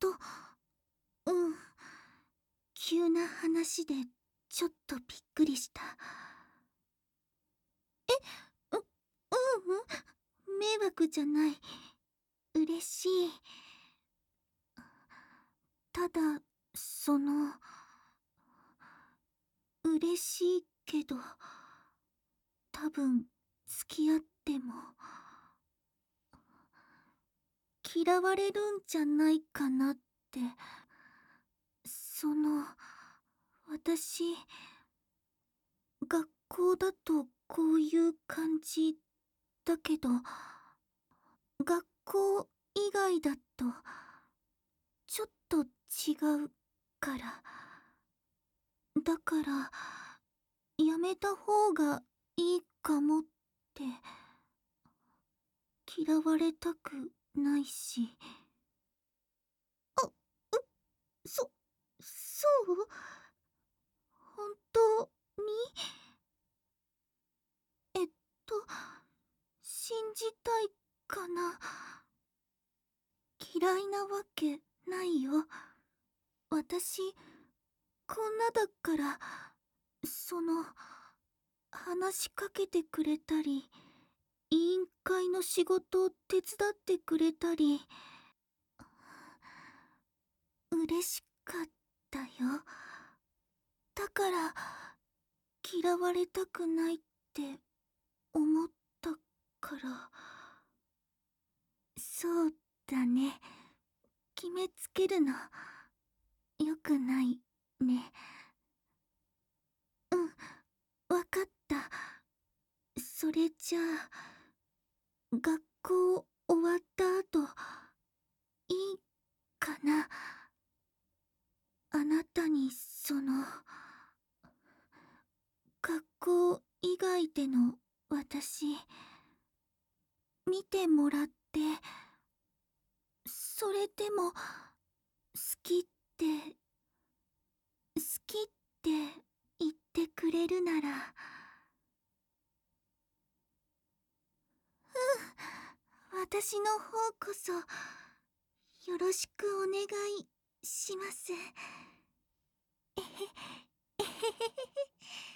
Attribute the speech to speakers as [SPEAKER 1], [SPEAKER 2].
[SPEAKER 1] うん。急な話でちょっとびっくりした。う、迷惑じゃない。嬉しい。ただ、嬉しいけど、多分、付き合っても、嫌われるんじゃないかなって。私、学校だとこういう感じだけど、学校以外だと、ちょっと違うから。だから、やめた方がいいかもって。嫌われたくないし。あ、そう本当にえっと、信じたいかな。嫌いなわけないよ。私、こんなだから、話しかけてくれたり、委員会の仕事を手伝ってくれたり、嬉しかったよ。だから、嫌われたくないって思ったから。そうだね。決めつけるの、よくないね。うん、わかった。それじゃあ、学校終わった後、いいかな。あなたに学校以外での私、見てもらって、それでも、きって、好きって言ってくれるなら、私の方こそ、よろしくお願いします。えへへへへへ。